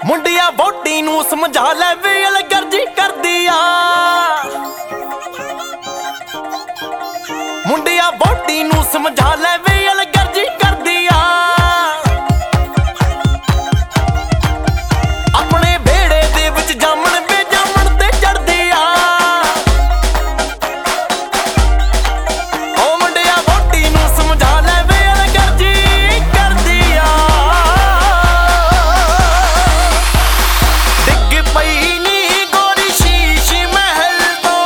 ਮੁੰਡਿਆ ਵੋਟੀ ਨੂੰ ਸਮਝਾ ਲੈ ਵੇ ਅਲਗਰਜੀ ਕਰਦੀ ਆ। ਮੁੰਡਿਆ ਵੋਟੀ ਨੂੰ ਸਮਝਾ ਲੈ ਵੇ ਅਲਗਰਜੀ ਕਰਦੀ ਆ। ਆਪਣੇ ਵਿਹੜੇ ਦੇ ਵਿੱਚ ਜਾਮਣ ਵੇ ਜਾਮਣ ਤੇ ਚੜਦੀ ਆ। ਓ ਮੁੰਡਿਆ ਵੋਟੀ ਨੂੰ ਸਮਝਾ ਲੈ ਵੇ ਅਲਗਰਜੀ ਕਰਦੀ ਆ। ਡਿੱਗ ਪਈ ਨੀ ਗੋਰੀ ਸ਼ੀਸ਼ੀ ਮਹਿਲ ਤੋਂ,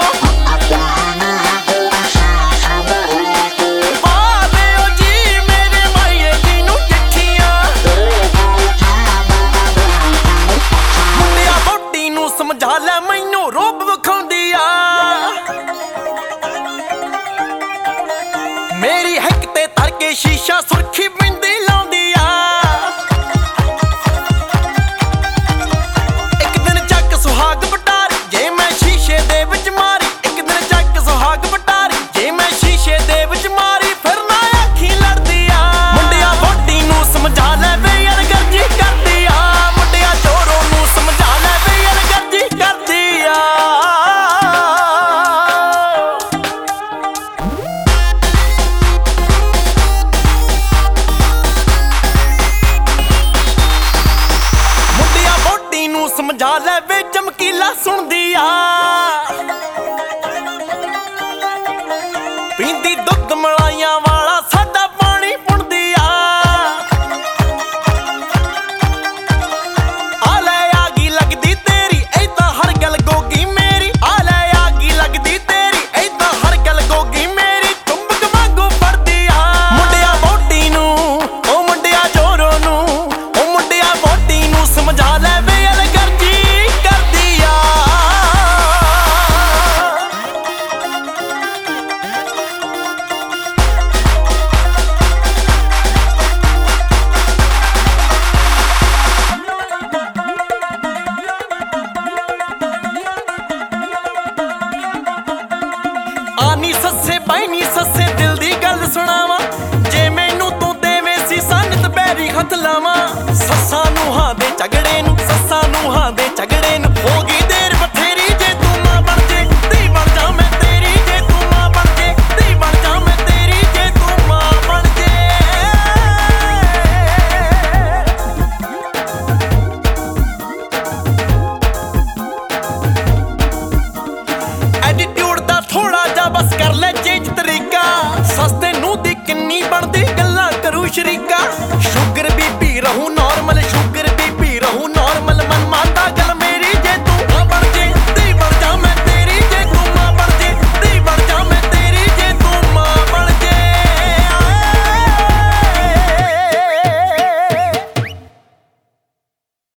ਪਾ ਦਿਓ ਜੀ ਮੇਰੇ ਮਾਈਏ ਜੀ ਨੂੰ ਚਿੱਠੀਆਂ। ਮੁੰਡਿਆ ਵੋਟੀ ਨੂੰ ਸਮਝਾ ਲੈ ਮੈਨੂੰ ਰੋਬ ਵਿਖਾਉਂਦੀ ਆ। ਮੇਰੀ ਹਿੱਕ ਤੇ ਧਰ ਕੇ ਸ਼ੀਸ਼ਾ ਸੁਰਖੀ ਬਿੰਦੀ ਲਾਉਂਦੀ ਆ। ਇੱਕ ਦਿਨ ਚੱਕ ਸੁਹਾਗ ਪਟਾਰੀ ਜੇ ਮੈਂ ਸ਼ੀਸ਼ੇ ਦੇ ਵਿੱਚ ਮਾਰੀ। ਇੱਕ ਦਿਨ ਚੱਕ ਸੁਹਾਗ ਪਟਾਰੀ ਜੇ ਮੈਂ ਸ਼ੀਸ਼ੇ ਦੇ ਵਿੱਚ ਮਾਰੀ। ਫਿਰ ਨਾ ਅੱਖੀ ਲੜਦੀ ਆ। ਮੁੰਡਿਆ ਵੋਟੀ ਨੂੰ ਸਮਝਾ ਲੈ ਵੇ ਅਲਗਰਜੀ ਕਰਦੀ ਆ। ਮੁੰਡਿਆ ਚੋਰੋ ਨੂੰ ਸਮਝਾ ਲੈ ਵੇ ਅਲਗਰਜੀ ਕਰਦੀ ਆ। ਮੁੰਡਿਆ ਵੋਟੀ ਨੂੰ ਸਮਝਾ ਲੈ ਵੇ ਚਮਕੀਲਾ ਸੁਣਦੀ ਆ। ਪੀਂਦੀ ਦੁੱਧ ਮਲਾਈਆਂ ਵਾਲਾ ਸਾਡਾ ਪਾਣੀ ਪੁਣਦੀ ਆ। ਆ ਲੈ ਆ ਗਈ ਲੱਗਦੀ ਤੇਰੀ ਏਦਾਂ ਹਰ ਗੱਲ ਗੋਗੀ ਮੇਰੀ। ਆ ਲੈ ਆ ਗਈ ਲੱਗਦੀ ਤੇਰੀ ਏਦਾਂ ਹਰ ਗੱਲ ਗੋਗੀ ਮੇਰੀ। ਚੁੰਬਕ ਵਾਂਗੂ ਫੜਦੀ ਆ। ਮੁੰਡਿਆ ਵੋਟੀ ਨੂੰ ਓ ਮੁੰਡਿਆ ਚੋਰੋ ਨੂੰ ਓ ਮੁੰਡਿਆ ਵੋਟੀ ਨੂੰ ਸਮਝਾ ਲੈ ਵੇ ਅਲਗਰਜੀ ਕਰਦੀ ਆ। ਆਨੀ ਸੱਸੇ ਬੈਨੀ ਸੱਸੇ ਦਿਲ ਦੀ ਗੱਲ ਸੁਣਾਵਾਂ। ਜੇ ਮੈਨੂੰ ਤੂੰ ਦੇਵੇਂ ਸੀ ਸੰਨਤ ਬੈਰੀ ਹੱਥ ਲਾਵਾਂ। ਸੱਸਾਂ ਨੂੰ ਹਾਂ ਦੇ ਝਗੜੇ ਨੂੰ, ਸੱਸਾਂ ਨੂੰ ਹਾਂ ਦੇ ਝਗੜੇ ਨੂੰ। ਹੋ ਗਈ ਦੇਰ ਬਥੇਰੀ ਜੇ ਤੂੰ ਮਾਂ ਬਣ ਜੇ ਧੀ ਬਣ ਜਾ ਮੈਂ ਤੇਰੀ। ਜੇ ਤੂੰ ਮਾਂ ਬਣ ਜੇ ਧੀ ਬਣ ਜਾ ਮੈਂ ਤੇਰੀ। ਜੇ ਤੂੰ ਮਾਂ ਬਣ ਜੇ। ਐਟੀਟਿਊਡ ਦਾ ਥੋੜਾ ਜਿਹਾ ਬਸ ਕਰ ਲੈ ਚੇਂਜ ਤਰੀਕਾ। ਸਸਤੇ ਨੂੰ ਦੀ ਕਿੰਨੀ ਬਣਦੀ ਗੱਲਾਂ ਕਰੂ ਸ਼ਰੀਕਾ।